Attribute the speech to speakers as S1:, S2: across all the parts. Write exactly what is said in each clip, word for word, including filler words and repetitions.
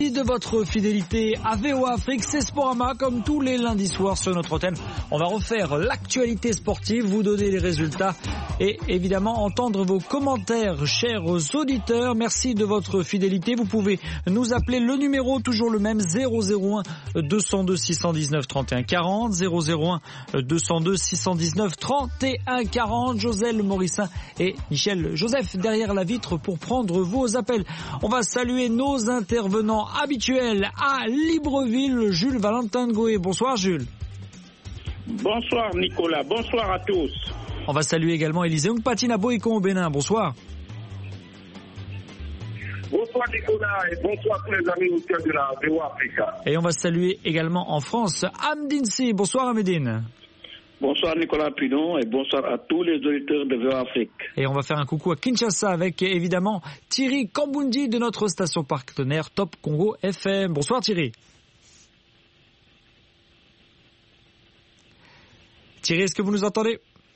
S1: De votre fidélité à V O A Afrique, c'est Sporama comme tous les lundis soirs sur notre antenne. On va refaire l'actualité sportive, vous donner les résultats et évidemment entendre vos commentaires, chers auditeurs. Merci de votre fidélité. Vous pouvez nous appeler, le numéro toujours le même, zéro zéro un deux cent deux six cent dix-neuf trente et un quarante, zéro zéro un deux cent deux six cent dix-neuf trente et un quarante. Joselle Morissin et Michel Joseph derrière la vitre pour prendre vos appels. On va saluer nos intervenants habituel à Libreville, Jules Valentin Ngoé. Bonsoir Jules.
S2: Bonsoir Nicolas, bonsoir à tous.
S1: On va saluer également Élisée Ongpatine à Boïcon au Bénin. Bonsoir.
S3: Bonsoir Nicolas et bonsoir à tous les amis auditeurs de la V O A Africa.
S1: Et on va saluer également en France Amdine Si. Bonsoir Amdine.
S4: Bonsoir Nicolas Pidon et bonsoir à tous les auditeurs de V O A Afrique.
S1: Et on va faire un coucou à Kinshasa avec évidemment Thierry Kambundi de notre station partenaire Top Congo F M. Bonsoir Thierry. Thierry, est-ce que vous nous entendez ?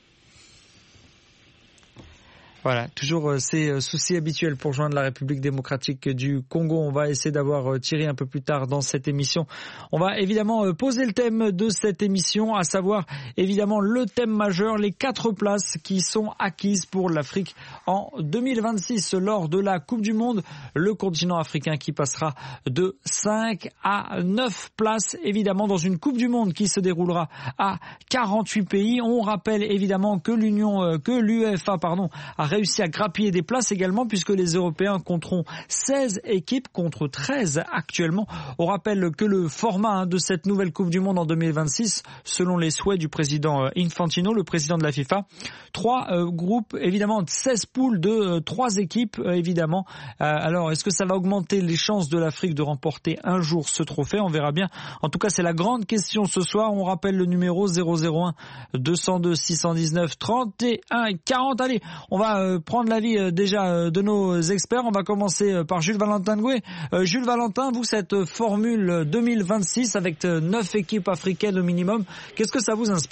S1: Voilà, toujours euh, ces euh, soucis habituels pour joindre la République démocratique du Congo. On va essayer d'avoir euh, Thierry un peu plus tard dans cette émission. On va évidemment euh, poser le thème de cette émission, à savoir évidemment le thème majeur, les quatre places qui sont acquises pour l'Afrique en deux mille vingt-six lors de la Coupe du Monde. Le continent africain qui passera de cinq à neuf places, évidemment, dans une Coupe du Monde qui se déroulera à quarante-huit pays. On rappelle évidemment que l'Union, euh, que l'UEFA, pardon, a réussi à grappiller des places également puisque les Européens compteront seize équipes contre treize actuellement. On rappelle que le format hein, de cette nouvelle Coupe du Monde en deux mille vingt-six, selon les souhaits du président Infantino, le président de la FIFA, trois euh, groupes, évidemment seize poules de euh, trois équipes, euh, évidemment. Euh, alors, est-ce que ça va augmenter les chances de l'Afrique de remporter un jour ce trophée ? On verra bien. En tout cas, c'est la grande question ce soir. On rappelle le numéro zéro zéro un deux cent deux six cent dix-neuf trente et un quarante. Allez, on va euh, prendre l'avis euh, déjà euh, de nos experts. On va commencer euh, par Jules Valentin Ngoué. Euh, Jules Valentin, vous, cette formule deux mille vingt-six avec euh, neuf équipes africaines au minimum, qu'est-ce que ça vous inspire ?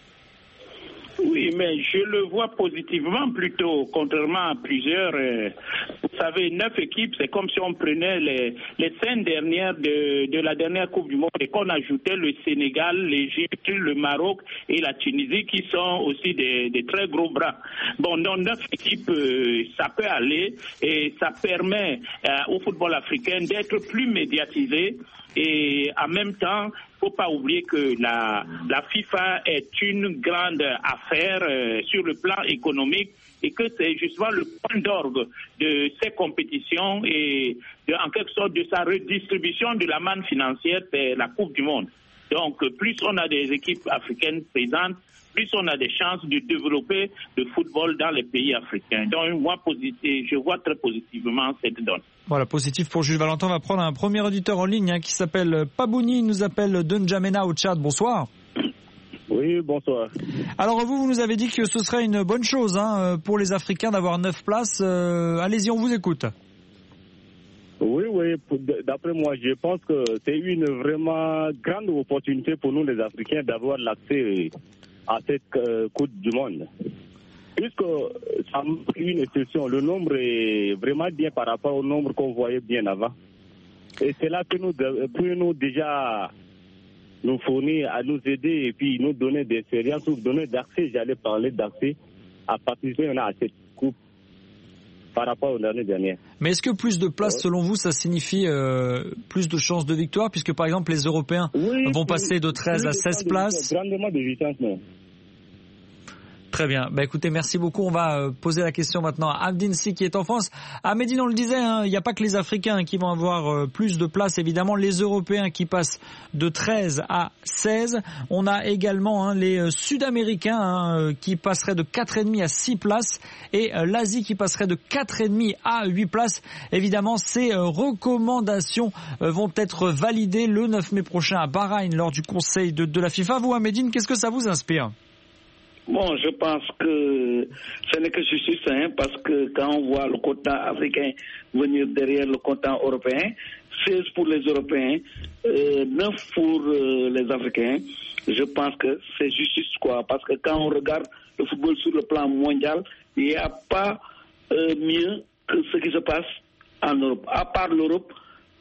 S2: Oui, mais je le vois positivement plutôt, contrairement à plusieurs. Euh, vous savez, neuf équipes, c'est comme si on prenait les, les cinq dernières de, de la dernière Coupe du Monde et qu'on ajoutait le Sénégal, l'Égypte, le Maroc et la Tunisie qui sont aussi des, des très gros bras. Bon, dans neuf équipes, euh, ça peut aller et ça permet euh, au football africain d'être plus médiatisé. Et en même temps, il ne faut pas oublier que la, la FIFA est une grande affaire euh, sur le plan économique et que c'est justement le point d'orgue de ces compétitions et de, en quelque sorte de sa redistribution de la manne financière, c'est la Coupe du Monde. Donc, plus on a des équipes africaines présentes, plus on a des chances de développer le football dans les pays africains. Donc, moi, positif, je vois très positivement cette donne.
S1: Voilà, positif pour Jules Valentin. On va prendre un premier auditeur en ligne hein, qui s'appelle Pabouni. Il nous appelle de N'Djamena au Tchad. Bonsoir.
S3: Oui, bonsoir.
S1: Alors vous, vous nous avez dit que ce serait une bonne chose hein, pour les Africains d'avoir neuf places. Euh, allez-y, on vous écoute.
S3: Oui, oui, d'après moi, je pense que c'est une vraiment grande opportunité pour nous les Africains d'avoir l'accès à cette euh, Coupe du Monde. Puisque ça marque une exception, le nombre est vraiment bien par rapport au nombre qu'on voyait bien avant. Et cela peut nous, peut nous déjà nous fournir, à nous aider et puis nous donner des expériences, nous donner d'accès, j'allais parler d'accès, à participer à cette coupe par rapport aux années dernières.
S1: Mais est-ce que plus de places, selon vous, ça signifie euh, plus de chances de victoire, puisque par exemple les Européens oui, vont passer de treize oui, à seize places.
S3: Grandement de vitesse, non.
S1: Très bien. Bah, écoutez, merci beaucoup. On va euh, poser la question maintenant à Amdine Si qui est en France. À Médine, on le disait, il hein, n'y a pas que les Africains qui vont avoir euh, plus de places. Évidemment, les Européens qui passent de treize à seize. On a également hein, les euh, Sud-Américains hein, euh, qui passeraient de quatre virgule cinq à six places et euh, l'Asie qui passerait de quatre virgule cinq à huit places. Évidemment, ces euh, recommandations euh, vont être validées le neuf mai prochain à Bahreïn lors du Conseil de, de la FIFA. Vous, à Médine, qu'est-ce que ça vous inspire ?
S4: Bon, je pense que ce n'est que justice, hein, parce que quand on voit le continent africain venir derrière le continent européen, seize pour les Européens, euh, neuf pour euh, les Africains, je pense que c'est justice, quoi. Parce que quand on regarde le football sur le plan mondial, il n'y a pas euh, mieux que ce qui se passe en Europe. À part l'Europe,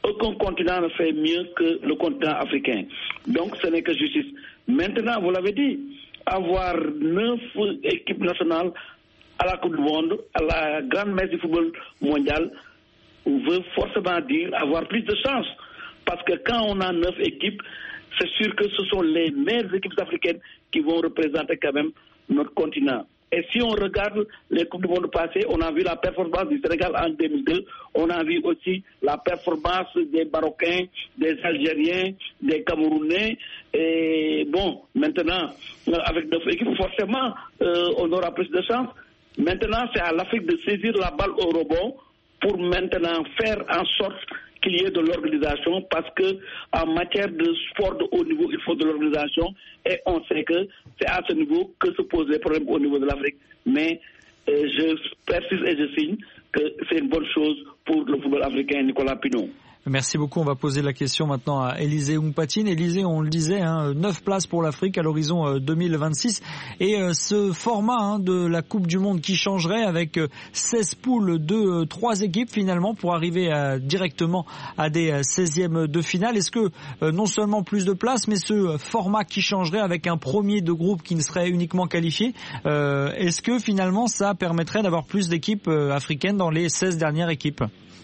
S4: aucun continent ne fait mieux que le continent africain. Donc ce n'est que justice. Maintenant, vous l'avez dit, avoir neuf équipes nationales à la Coupe du Monde, à la grande messe du football mondial, veut forcément dire avoir plus de chance. Parce que quand on a neuf équipes, c'est sûr que ce sont les meilleures équipes africaines qui vont représenter quand même notre continent. Et si on regarde les Coupes du Monde passées, on a vu la performance du Sénégal en deux mille deux, on a vu aussi la performance des Marocains, des Algériens, des Camerounais. Et bon, maintenant, avec neuf équipes, forcément, euh, on aura plus de chance. Maintenant, c'est à l'Afrique de saisir la balle au rebond pour maintenant faire en sorte qu'il y ait de l'organisation, parce que en matière de sport de haut niveau, il faut de l'organisation, et on sait que c'est à ce niveau que se posent les problèmes au niveau de l'Afrique. Mais euh, je persiste et je signe que c'est une bonne chose pour le football africain. Nicolas Pinon.
S1: Merci beaucoup. On va poser la question maintenant à Élisée Humpatine. Élisée, on le disait, hein, neuf places pour l'Afrique à l'horizon deux mille vingt-six. Et euh, ce format hein, de la Coupe du Monde qui changerait avec euh, seize poules de euh, trois équipes finalement pour arriver à, directement à des euh, seizièmes de finale. Est-ce que euh, non seulement plus de places, mais ce euh, format qui changerait avec un premier de groupe qui ne serait uniquement qualifié, euh, est-ce que finalement ça permettrait d'avoir plus d'équipes euh, africaines dans les seize dernières équipes ?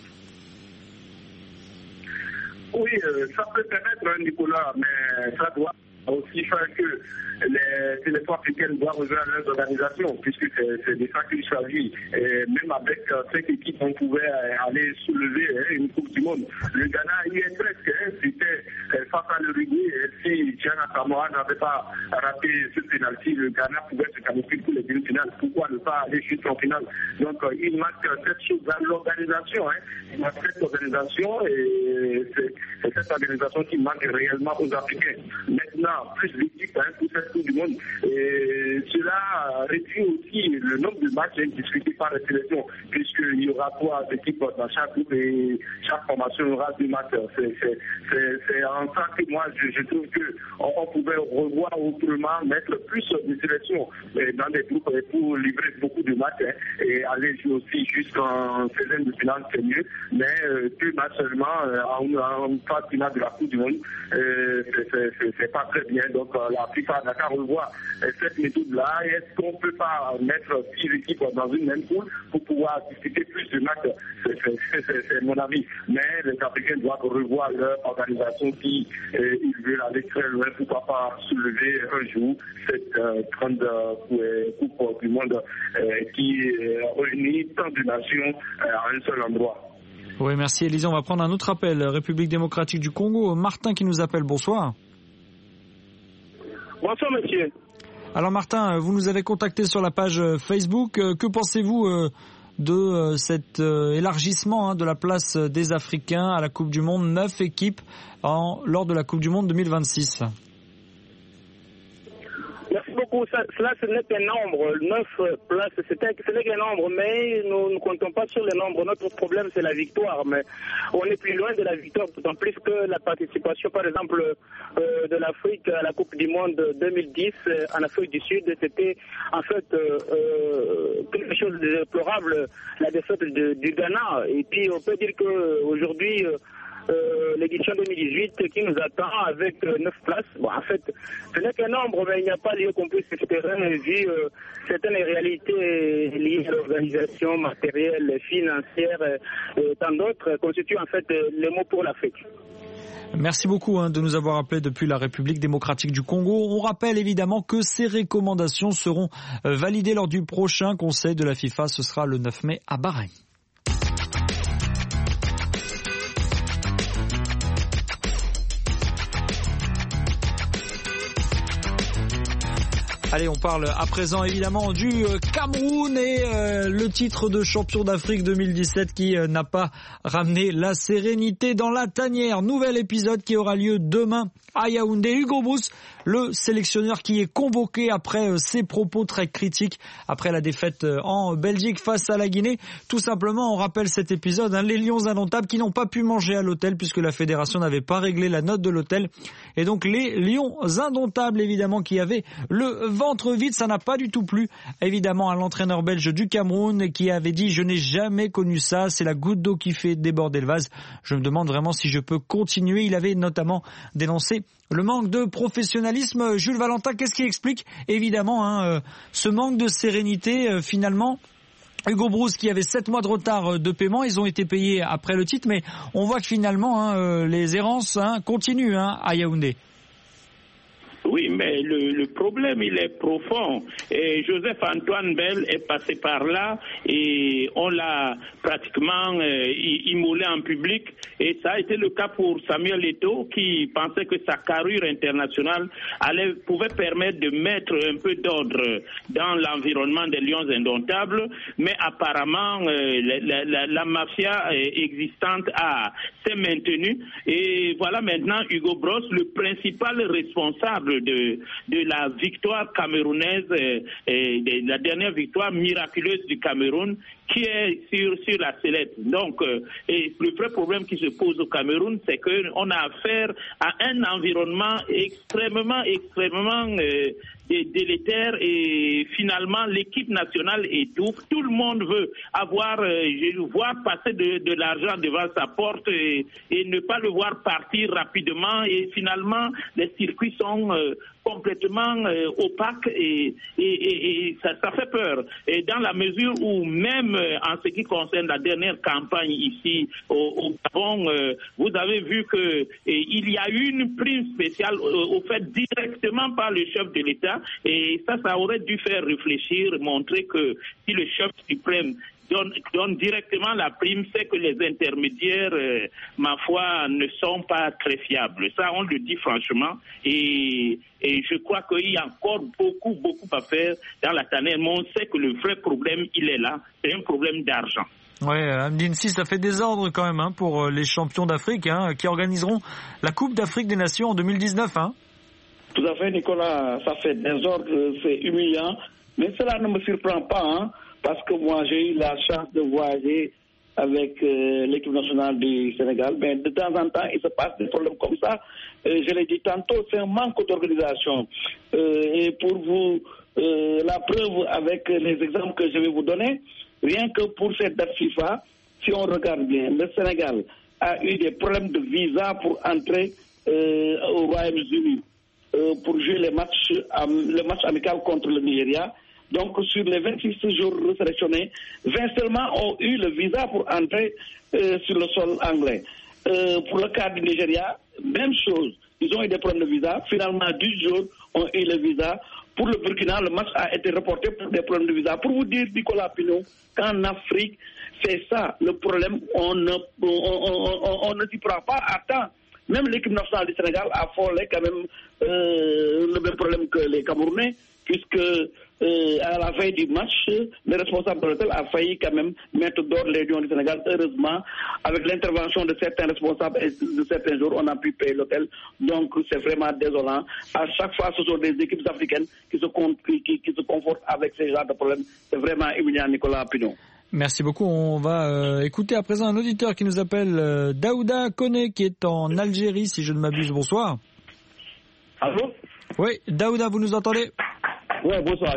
S5: Oui, euh, ça peut permettre, Nicolas, mais ça doit aussi faire que les sélections africaines doivent rejoindre leurs organisations, puisque c'est, c'est de ça qu'il s'agit. Et même avec euh, cette équipe, on pouvait euh, aller soulever hein, une Coupe du Monde. Le Ghana y est presque, hein, c'était euh, face à l'Uruguay. Si Gianna Samoa n'avait pas raté ce pénalty, le Ghana pouvait se qualifier pour les demi-finales. Pourquoi ne pas aller jusqu'en finale? Donc euh, il manque cette chose dans l'organisation. Hein. Il manque cette organisation et c'est, c'est cette organisation qui manque réellement aux Africains. Maintenant, plus d'équipes hein, pour cette Coupe du Monde. Et cela réduit aussi le nombre de matchs hein, discutés par les sélections, puisqu'il y aura trois équipes dans chaque groupe et chaque formation aura deux matchs. C'est, c'est, c'est, c'est en ça que moi je, je trouve qu'on on pouvait revoir autrement, mettre plus de sélections dans des groupes pour livrer beaucoup de matchs hein, et aller jouer aussi jusqu'en seizième de finale, c'est mieux. Mais euh, deux matchs seulement euh, en, en phase finale de la Coupe du Monde, euh, c'est, c'est, c'est, c'est pas très bien. Donc euh, la FIFA n'a qu'à revoir euh, cette méthode-là. Et est-ce qu'on ne peut pas mettre six équipes dans une même poule pour pouvoir discuter plus de matchs? C'est, c'est, c'est, c'est mon avis. Mais les Africains doivent revoir leur organisation si euh, ils veulent aller très loin. Pourquoi pas soulever un jour cette euh, grande euh, Coupe du Monde euh, qui euh, réunit tant de nations euh, à un seul endroit.
S1: Oui, merci Élisée. On va prendre un autre appel. République démocratique du Congo. Martin qui nous appelle. Bonsoir.
S6: Bonsoir monsieur.
S1: Alors Martin, vous nous avez contacté sur la page Facebook. Que pensez-vous de cet élargissement de la place des Africains à la Coupe du Monde, neuf équipes en, lors de la Coupe du Monde deux mille vingt-six?
S6: Merci beaucoup. Ça, cela, ce n'est qu'un nombre. Neuf places, c'est un, ce n'est qu'un nombre, mais nous ne comptons pas sur le nombre. Notre problème, c'est la victoire. Mais on est plus loin de la victoire, d'autant plus que la participation, par exemple, euh, de l'Afrique à la Coupe du Monde deux mille dix euh, en Afrique du Sud, c'était en fait euh, euh, quelque chose de déplorable, la défaite de, du Ghana. Et puis, on peut dire qu'aujourd'hui, euh, Euh, l'édition deux mille dix-huit qui nous attend avec euh, neuf places. Bon, en fait, ce n'est qu'un nombre, mais il n'y a pas lieu qu'on puisse espérer vu euh, certaines réalités liées à l'organisation matérielle, financière et tant d'autres constituent en fait euh, les mots pour l'Afrique.
S1: Merci beaucoup hein, de nous avoir appelés depuis la République démocratique du Congo. On rappelle évidemment que ces recommandations seront euh, validées lors du prochain Conseil de la FIFA. Ce sera le neuf mai à Bahreïn. Allez, on parle à présent évidemment du Cameroun et euh, le titre de champion d'Afrique deux mille dix-sept qui euh, n'a pas ramené la sérénité dans la tanière. Nouvel épisode qui aura lieu demain à Yaoundé. Hugo Brousse, le sélectionneur qui est convoqué après euh, ses propos très critiques après la défaite euh, en Belgique face à la Guinée. Tout simplement, on rappelle cet épisode, hein, les Lions indomptables qui n'ont pas pu manger à l'hôtel puisque la fédération n'avait pas réglé la note de l'hôtel. Et donc les Lions indomptables évidemment qui avaient le ventre vide. Ça n'a pas du tout plu, évidemment, à l'entraîneur belge du Cameroun qui avait dit « Je n'ai jamais connu ça, c'est la goutte d'eau qui fait déborder le vase. Je me demande vraiment si je peux continuer. » Il avait notamment dénoncé le manque de professionnalisme. Jules Valentin, qu'est-ce qui explique évidemment hein, euh, ce manque de sérénité euh, finalement? Hugo Broos qui avait sept mois de retard de paiement, ils ont été payés après le titre, mais on voit que finalement hein, euh, les errances hein, continuent hein, à Yaoundé.
S2: Oui, mais le, le problème, il est profond. Et Joseph-Antoine Bell est passé par là et on l'a pratiquement euh, immolé en public. Et ça a été le cas pour Samuel Eto'o qui pensait que sa carrure internationale allait, pouvait permettre de mettre un peu d'ordre dans l'environnement des Lions indomptables. Mais apparemment, euh, la, la, la mafia existante a, s'est maintenue. Et voilà maintenant Hugo Broos, le principal responsable De, de la victoire camerounaise, euh, et de la dernière victoire miraculeuse du Cameroun, qui est sur, sur la sellette. Donc, euh, et le vrai problème qui se pose au Cameroun, c'est qu'on a affaire à un environnement extrêmement, extrêmement euh, délétère et finalement l'équipe nationale étouffe. Tout le monde veut avoir, euh, voir passer de, de l'argent devant sa porte et, et ne pas le voir partir rapidement et finalement les circuits sont euh, complètement euh, opaques et, et, et, et ça, ça fait peur. Et dans la mesure où même euh, en ce qui concerne la dernière campagne ici au, au Gabon, euh, vous avez vu que et, il y a eu une prime spéciale euh, au fait directement par le chef de l'État et ça, ça aurait dû faire réfléchir, montrer que si le chef suprême Donne, donne directement la prime, c'est que les intermédiaires, euh, ma foi, ne sont pas très fiables. Ça, on le dit franchement. Et, et je crois qu'il y a encore beaucoup, beaucoup à faire dans la tanière. Mais on sait que le vrai problème, il est là. C'est un problème d'argent.
S1: Oui, Amdine Si, ça fait désordre quand même hein, pour les champions d'Afrique hein, qui organiseront la Coupe d'Afrique des Nations en deux mille dix-neuf. Hein.
S4: Tout à fait, Nicolas. Ça fait désordre, c'est humiliant. Mais cela ne me surprend pas, hein. Parce que moi, j'ai eu la chance de voyager avec euh, l'équipe nationale du Sénégal. Mais de temps en temps, il se passe des problèmes comme ça. Euh, je l'ai dit tantôt, c'est un manque d'organisation. Euh, et pour vous, euh, la preuve avec les exemples que je vais vous donner, rien que pour cette date FIFA, si on regarde bien, le Sénégal a eu des problèmes de visa pour entrer euh, au Royaume-Uni, euh, pour jouer les matchs, euh, le match amical contre le Nigeria. Donc, sur les vingt-six jours sélectionnés, vingt seulement ont eu le visa pour entrer euh, sur le sol anglais. Euh, pour le cas du Nigeria, même chose. Ils ont eu des problèmes de visa. Finalement, dix jours ont eu le visa. Pour le Burkina, le match a été reporté pour des problèmes de visa. Pour vous dire, Nicolas Pinon, qu'en Afrique, c'est ça le problème. On ne, on, on, on, on ne s'y prend pas à temps. Même l'équipe nationale du Sénégal a frôlé quand même euh, le même problème que les Camerounais, puisque euh, à la veille du match, le responsable de l'hôtel a failli quand même mettre d'ordre les Lions du Sénégal. Heureusement, avec l'intervention de certains responsables et de certains jours, on a pu payer l'hôtel. Donc c'est vraiment désolant. À chaque fois, ce sont des équipes africaines qui se, qui, qui, qui se confortent avec ces genres de problèmes. C'est vraiment humiliant, Nicolas Pinon.
S1: Merci beaucoup. On va euh, écouter à présent un auditeur qui nous appelle euh, Daouda Koné, qui est en Algérie, si je ne m'abuse. Bonsoir.
S3: Allô?
S1: Oui, Daouda, vous nous entendez?
S3: Oui, bonsoir.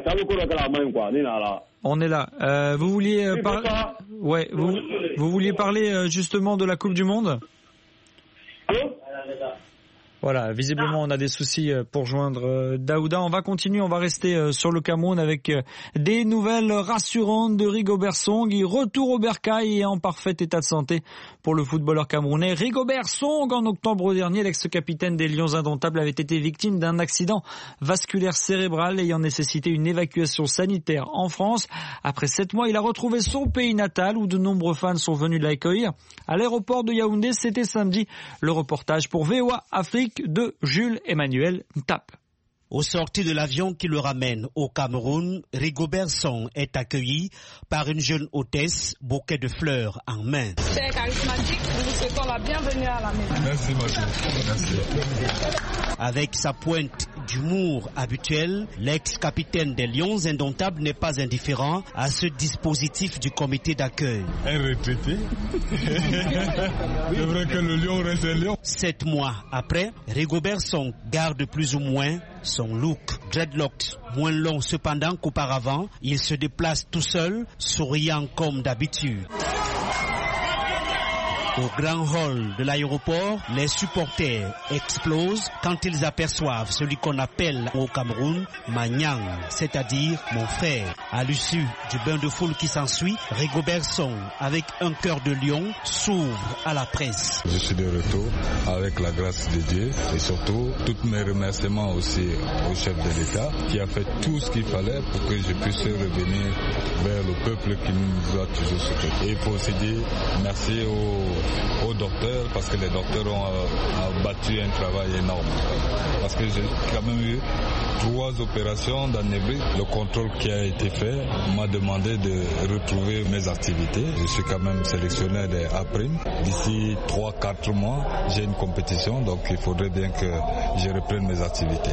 S1: On est là. Euh, vous vouliez euh, parler. Ouais, vous, vous vouliez parler euh, justement de la Coupe du Monde?
S3: Allô?
S1: Voilà, visiblement on a des soucis pour joindre Daouda. On va continuer, on va rester sur le Cameroun avec des nouvelles rassurantes de Rigobert Song. Il retourne au bercail et en parfait état de santé pour le footballeur camerounais. Rigobert Song, en octobre dernier, l'ex-capitaine des Lions indomptables, avait été victime d'un accident vasculaire cérébral ayant nécessité une évacuation sanitaire en France. Après sept mois, il a retrouvé son pays natal où de nombreux fans sont venus l'accueillir. À l'aéroport de Yaoundé, c'était samedi. Le reportage pour V O A Afrique de Jules Emmanuel Ntap.
S7: Au sortir de l'avion qui le ramène au Cameroun, Rigobert Song est accueilli par une jeune hôtesse, bouquet de fleurs en main.
S8: C'est charismatique, nous vous souhaitons la bienvenue à la maison.
S9: Merci, Merci.
S7: Avec sa pointe d'humour habituelle, l'ex-capitaine des Lions indomptables n'est pas indifférent à ce dispositif du comité d'accueil.
S9: Un retraité. C'est vrai que le lion reste un lion.
S7: Sept mois après, Rigobert Song garde plus ou moins son look dreadlocks moins longs cependant qu'auparavant. Il se déplace tout seul, souriant comme d'habitude. Au grand hall de l'aéroport, les supporters explosent quand ils aperçoivent celui qu'on appelle au Cameroun Magnang, c'est-à-dire mon frère. À l'issue du bain de foule qui s'ensuit, Rigobert Song, avec un cœur de lion, s'ouvre à la presse.
S9: Je suis de retour avec la grâce de Dieu et surtout tous mes remerciements aussi au chef de l'État qui a fait tout ce qu'il fallait pour que je puisse revenir vers le peuple qui nous a toujours soutenus. Et il faut aussi dire merci aux aux docteurs parce que les docteurs ont euh, abattu un travail énorme. Parce que j'ai quand même eu trois opérations d'anébris. Le contrôle qui a été fait m'a demandé de retrouver mes activités. Je suis quand même sélectionné des A-Prime. D'ici trois à quatre mois, j'ai une compétition, donc il faudrait bien que je reprenne mes activités.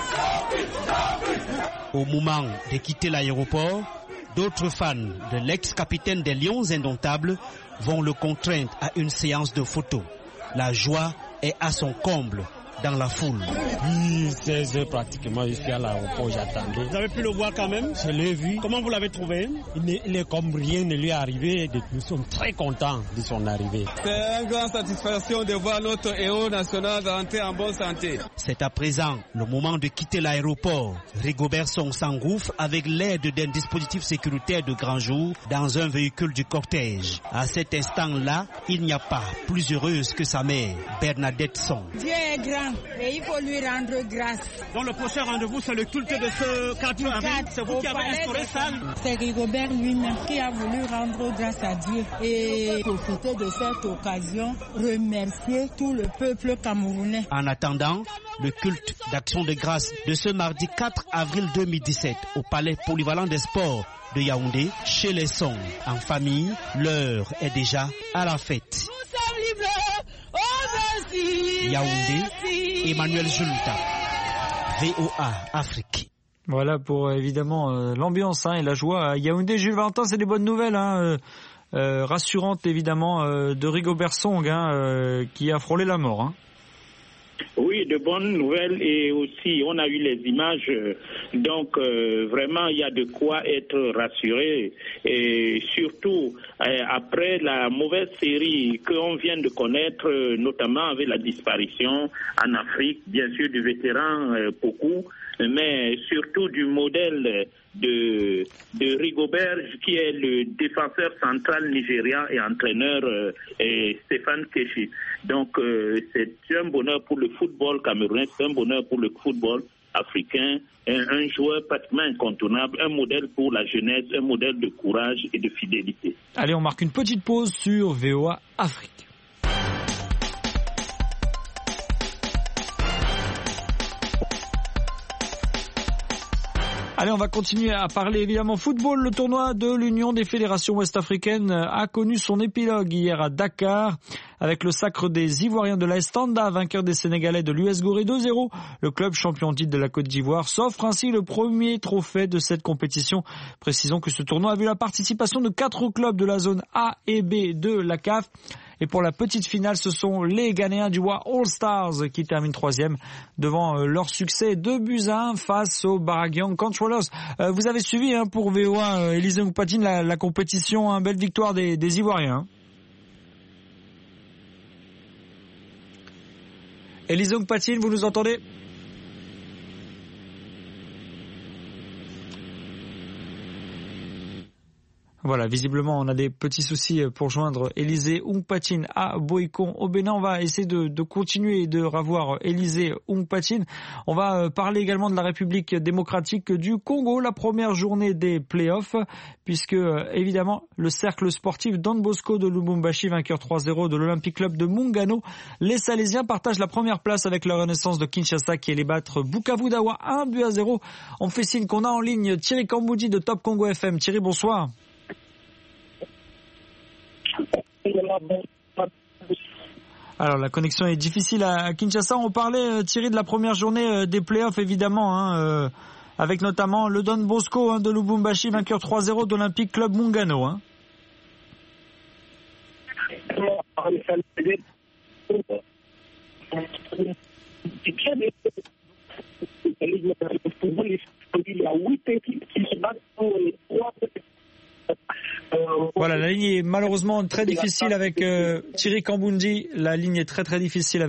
S7: Au moment de quitter l'aéroport, d'autres fans de l'ex-capitaine des Lions indomptables vont le contraindre à une séance de photos. La joie est à son comble dans la foule.
S10: Oui, seize heures pratiquement, je suis à l'aéroport, j'attendais.
S7: Vous avez pu le voir quand même?
S10: Je l'ai vu.
S7: Comment vous l'avez trouvé?
S10: Il est, il est comme rien ne lui est arrivé. Nous sommes très contents de son arrivée.
S11: C'est une grande satisfaction de voir notre héros national rentrer en bonne santé.
S7: C'est à présent le moment de quitter l'aéroport. Rigobert Song s'engouffre avec l'aide d'un dispositif sécuritaire de grand jour dans un véhicule du cortège. À cet instant-là, il n'y a pas plus heureuse que sa mère, Bernadette Song.
S12: Dieu est grand. Et il faut lui rendre grâce.
S7: Donc le prochain rendez-vous, c'est le culte de ce quatre avril. C'est vous qui avez instauré ça?
S12: C'est Rigobert lui-même qui a voulu rendre grâce à Dieu et profiter de cette occasion, remercier tout le peuple camerounais.
S7: En attendant, le culte d'action de grâce de ce mardi quatre avril deux mille dix-sept au Palais Polyvalent des Sports de Yaoundé, chez les Song. En famille, l'heure est déjà à la fête. Yaoundé, Emmanuel Julta, V O A Afrique.
S1: Voilà pour évidemment euh, l'ambiance hein, et la joie à Yaoundé. Jules Valentin, c'est des bonnes nouvelles, hein, euh, euh, rassurantes évidemment euh, de Rigobert Song hein, euh, qui a frôlé la mort. Hein.
S2: Oui, de bonnes nouvelles et aussi on a eu les images, donc euh, vraiment il y a de quoi être rassuré et surtout euh, après la mauvaise série qu'on vient de connaître, notamment avec la disparition en Afrique, bien sûr du vétéran euh, Pokou, mais surtout du modèle de, de Rigobert qui est le défenseur central nigérian et entraîneur euh, et Stéphane Keshi. Donc euh, c'est un bonheur pour le football camerounais, c'est un bonheur pour le football africain, un, un joueur pratiquement incontournable, un modèle pour la jeunesse, un modèle de courage et de fidélité.
S1: Allez, on marque une petite pause sur V O A Afrique. Allez, on va continuer à parler évidemment football. Le tournoi de l'Union des fédérations ouest-africaines a connu son épilogue hier à Dakar avec le sacre des Ivoiriens de l'A S Tanda, vainqueur des Sénégalais de l'U S Gorée deux zéro. Le club champion titre de la Côte d'Ivoire s'offre ainsi le premier trophée de cette compétition. Précisons que ce tournoi a vu la participation de quatre clubs de la zone A et B de la C A F. Et pour la petite finale, ce sont les Ghanéens du Wa All Stars qui terminent troisième devant leur succès deux buts à un face aux Baraguian Controllers. Euh, vous avez suivi hein, pour V O A, euh, Élisée Moupatine, la, la compétition, hein, belle victoire des, des Ivoiriens. Hein. Élisée Moupatine, vous nous entendez ? Voilà, visiblement, on a des petits soucis pour joindre Élisée Oungpatine à Boïkon au Bénin. On va essayer de, de continuer de revoir Élisée Oungpatine. On va parler également de la République démocratique du Congo, la première journée des playoffs, puisque, évidemment, le cercle sportif Don Bosco de Lubumbashi, vainqueur trois zéro de l'Olympic Club de Mungano. Les Salésiens partagent la première place avec la Renaissance de Kinshasa qui allait battre Bukavu Dawa un but à zéro. On fait signe qu'on a en ligne Thierry Kamboudi de Top Congo F M. Thierry, bonsoir. Alors la connexion est difficile à Kinshasa. On parlait Thierry de la première journée des playoffs évidemment, hein, euh, avec notamment le Don Bosco hein, de Lubumbashi, vainqueur trois zéro d'Olympique Club Mungano. Hein.
S5: Le football
S1: ligne est malheureusement très difficile avec euh, Thierry Kamboundji. La ligne est très très difficile.